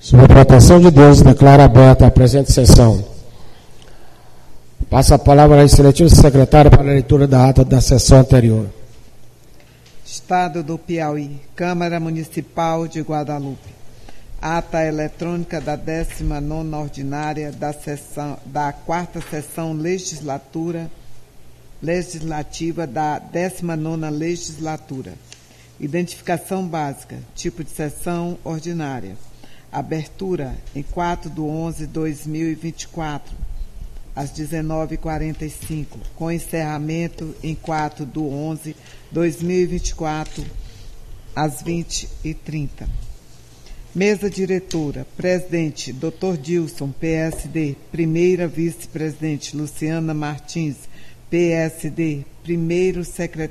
Sob a proteção de Deus, declaro aberta a presente sessão. Passa a palavra à excelentíssima secretária para a leitura da ata da sessão anterior. Estado do Piauí, Câmara Municipal de Guadalupe. Ata eletrônica da 19ª ordinária da 4ª sessão legislativa da 19ª legislatura. Identificação básica, tipo de sessão ordinária. Abertura em 4/11/2024, às 19h45, com encerramento em 4/11/2024, às 20h30. Mesa diretora, presidente, Dr. Dilson, PSD, primeira vice-presidente, Luciana Martins, PSD, primeira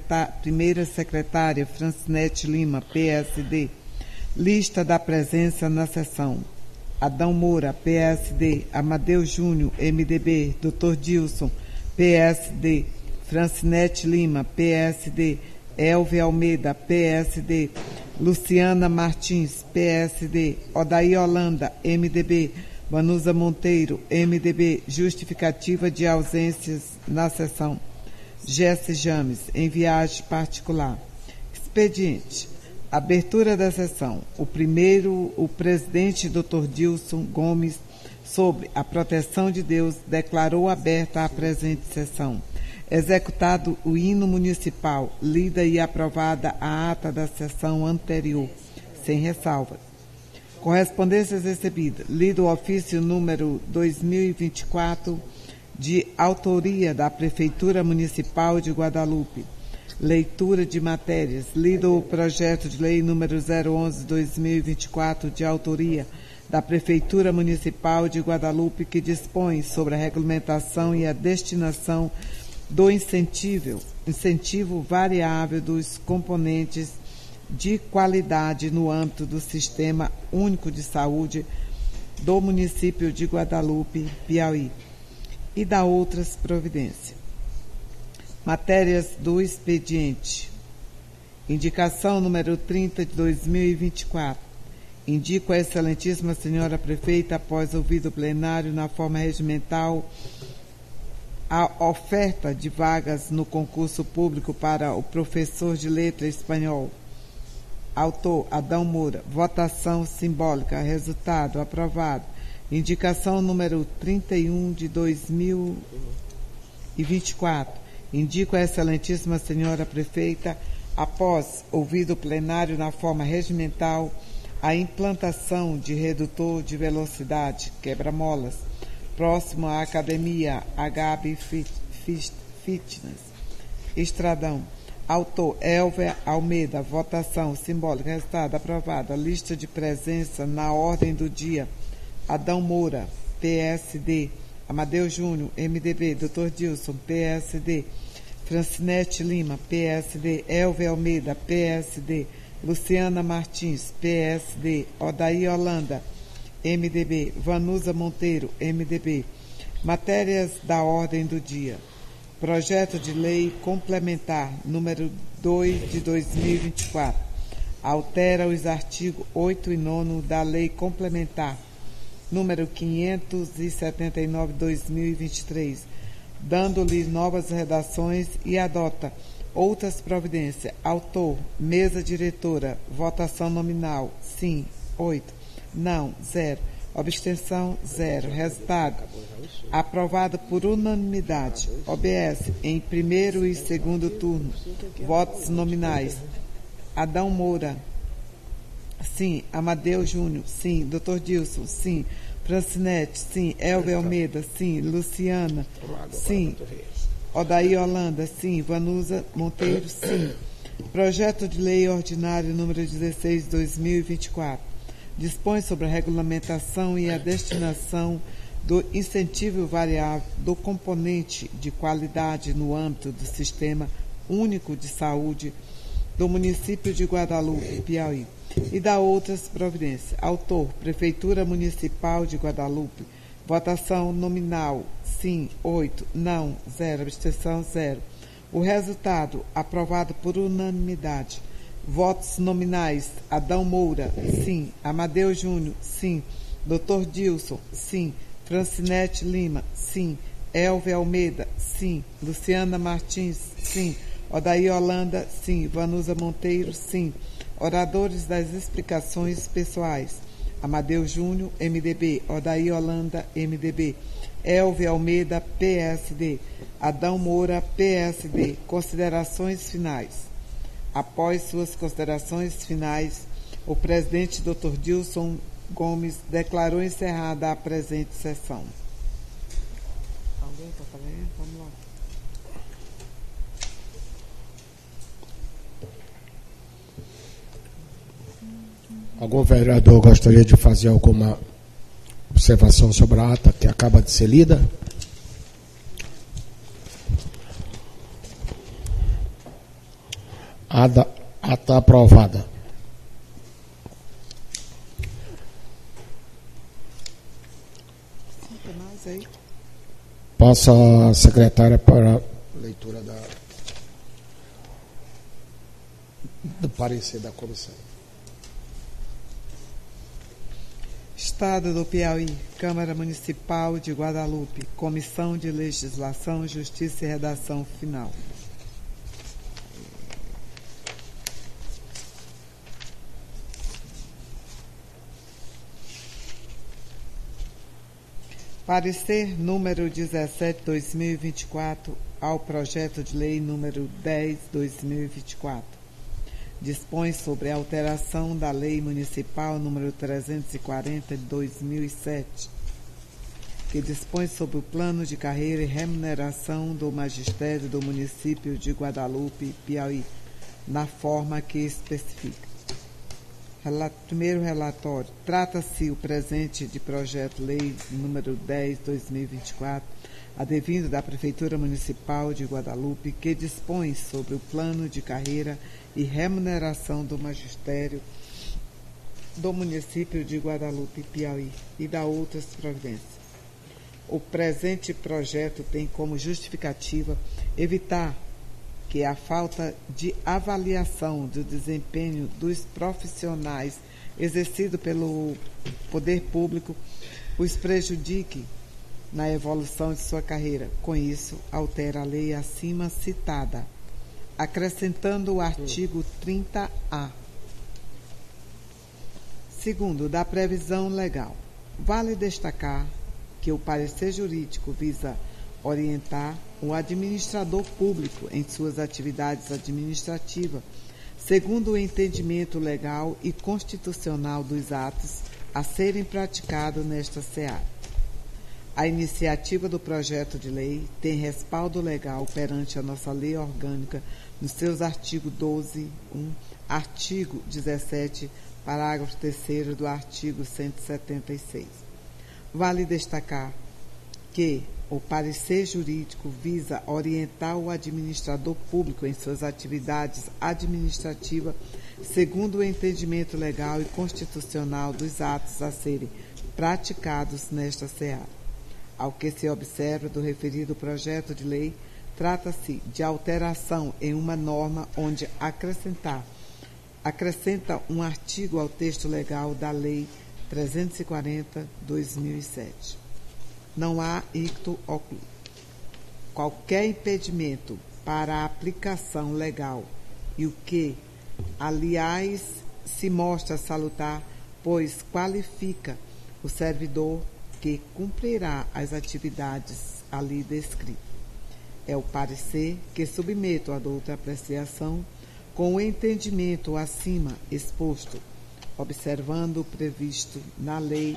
secretária, Francinete Lima, PSD. Lista da presença na sessão. Adão Moura, PSD, Amadeu Júnior, MDB, Dr. Dilson, PSD, Francinete Lima, PSD, Elvia Almeida, PSD, Luciana Martins, PSD, Odaí Holanda, MDB, Vanusa Monteiro, MDB, justificativa de ausências na sessão. Jesse James, em viagem particular. Expediente. Abertura da sessão. O presidente Dr. Dilson Gomes, sobre a proteção de Deus, declarou aberta a presente sessão. Executado o hino municipal, lida e aprovada a ata da sessão anterior, sem ressalvas. Correspondências recebidas. Lido o ofício número 2024, de autoria da Prefeitura Municipal de Guadalupe. Leitura de matérias. Lido o projeto de lei número 011/2024, de autoria da Prefeitura Municipal de Guadalupe, que dispõe sobre a regulamentação e a destinação do incentivo variável dos componentes de qualidade no âmbito do Sistema Único de Saúde do município de Guadalupe, Piauí, e da outras providências. Matérias do expediente. Indicação número 30 de 2024. Indico a excelentíssima senhora prefeita, após ouvido o plenário na forma regimental, a oferta de vagas no concurso público para o professor de letra espanhol. Autor, Adão Moura. Votação simbólica. Resultado, aprovado. Indicação número 31 de 2024. Indico a excelentíssima senhora prefeita, após ouvido o plenário na forma regimental, a implantação de redutor de velocidade, quebra-molas, próximo à Academia HB Fitness, Estradão. Autor, Elvia Almeida. Votação simbólica. Resultado, aprovada. Lista de presença na ordem do dia. Adão Moura, PSD. Amadeu Júnior, MDB. Dr. Dilson, PSD. Francinete Lima, PSD. Elvia Almeida, PSD. Luciana Martins, PSD. Odaí Holanda, MDB. Vanusa Monteiro, MDB. Matérias da ordem do dia. Projeto de lei complementar número 2 de 2024. Altera os artigos 8 e 9 da Lei Complementar número 579/2023, dando-lhe novas redações, e adota outras providências. Autor, mesa diretora. Votação nominal. Sim, 8. Não, 0. Abstenção, 0. Resultado, aprovado por unanimidade. OBS, em primeiro e segundo turno. Votos nominais. Adão Moura. Sim. Amadeu Júnior. Sim. Dr. Dilson. Sim. Francinete. Sim. Elvia Almeida. Sim. Luciana. Sim. Odaí Holanda. Sim. Vanusa Monteiro. Sim. Projeto de lei ordinário número 16 de 2024. Dispõe sobre a regulamentação e a destinação do incentivo variável do componente de qualidade no âmbito do Sistema Único de Saúde do município de Guadalupe, Piauí, e da outras providências. Autor, Prefeitura Municipal de Guadalupe. Votação nominal. Sim, 8. Não, 0. Abstenção, 0. O resultado, aprovado por unanimidade. Votos nominais: Adão Moura, sim. Amadeu Júnior, sim. Dr. Dilson, sim. Francinete Lima, sim. Elvia Almeida, sim. Luciana Martins, sim. Odair Holanda, sim. Vanusa Monteiro, sim. Oradores das explicações pessoais: Amadeu Júnior, MDB. Odair Holanda, MDB. Elvia Almeida, PSD. Adão Moura, PSD. Considerações finais. Após suas considerações finais, o presidente Dr. Dilson Gomes declarou encerrada a presente sessão. Alguém está falando? Vamos lá. Algum vereador gostaria de fazer alguma observação sobre a ata que acaba de ser lida? Ata aprovada. Passa a secretária para a leitura do parecer da comissão. Estado do Piauí, Câmara Municipal de Guadalupe, Comissão de Legislação, Justiça e Redação Final. Parecer número 17/2024 ao projeto de lei número 10/2024. Dispõe sobre a alteração da Lei Municipal número 340 de 2007, que dispõe sobre o plano de carreira e remuneração do magistério do município de Guadalupe, Piauí, na forma que especifica. Primeiro relatório. Trata-se o presente de projeto-lei número 10/2024, advindo da Prefeitura Municipal de Guadalupe, que dispõe sobre o plano de carreira e remuneração do magistério do município de Guadalupe, Piauí, e da outras providências. O presente projeto tem como justificativa evitar que a falta de avaliação do desempenho dos profissionais exercido pelo poder público os prejudique na evolução de sua carreira. Com isso, altera a lei acima citada, acrescentando o artigo 30A. Segundo, da previsão legal. Vale destacar que o parecer jurídico visa orientar o administrador público em suas atividades administrativas, segundo o entendimento legal e constitucional dos atos a serem praticados nesta seara. A iniciativa do projeto de lei tem respaldo legal perante a nossa lei orgânica nos seus artigos 12, 1, artigo 17, parágrafo 3º do artigo 176. Vale destacar que o parecer jurídico visa orientar o administrador público em suas atividades administrativas, segundo o entendimento legal e constitucional dos atos a serem praticados nesta seara. Ao que se observa do referido projeto de lei, trata-se de alteração em uma norma onde acrescenta um artigo ao texto legal da Lei 340/2007. Não há icto oculi. Qualquer impedimento para a aplicação legal, e o que, aliás, se mostra salutar, pois qualifica o servidor que cumprirá as atividades ali descritas. É o parecer que submeto a outra apreciação com o entendimento acima exposto, observando o previsto na Lei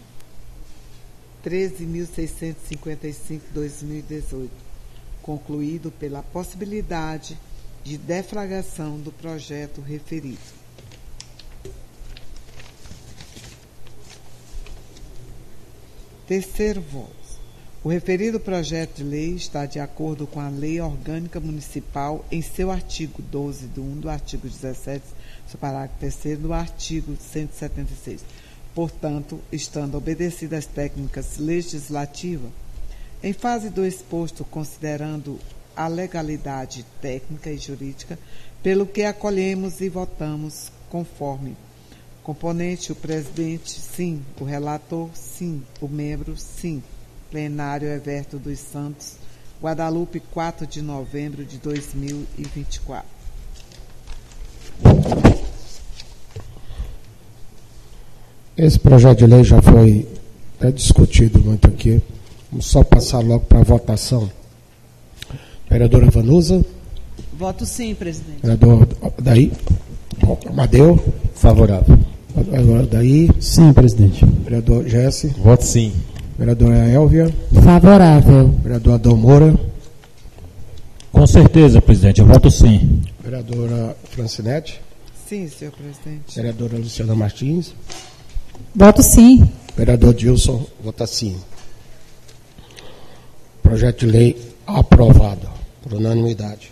13.655/2018, concluído pela possibilidade de deflagração do projeto referido. Terceiro voto. O referido projeto de lei está de acordo com a Lei Orgânica Municipal em seu artigo 12 do 1 do artigo 17, seu parágrafo 3º do artigo 176. Portanto, estando obedecidas as técnicas legislativas, em fase do exposto, considerando a legalidade técnica e jurídica, pelo que acolhemos e votamos conforme. Componente, o presidente, sim. O relator, sim. O membro, sim. Plenário, Everto dos Santos, Guadalupe, 4 de novembro de 2024. Esse projeto de lei já foi discutido muito aqui. Vamos só passar logo para a votação. Vereadora Vanusa. Voto sim, presidente. Vereador Daí. Amadeu. Favorável. Vereador Daí. Sim, presidente. Vereador Jesse. Voto sim. Vereadora Élvia. Favorável. Vereador Adão Moura. Com certeza, presidente. Eu voto sim. Vereadora Francinete. Sim, senhor presidente. Vereadora Luciana Martins. Voto sim. Vereador Dilson. Vota sim. Projeto de lei aprovado por unanimidade.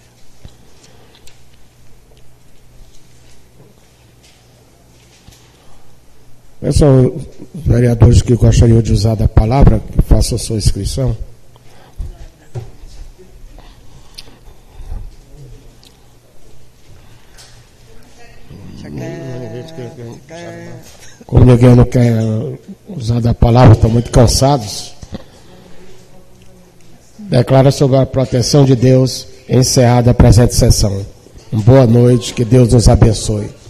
Esses são os vereadores que gostariam de usar da palavra, que façam a sua inscrição. Como ninguém não quer usar da palavra, estão muito cansados. Declara sobre a proteção de Deus encerrada a presente sessão. Boa noite, que Deus nos abençoe.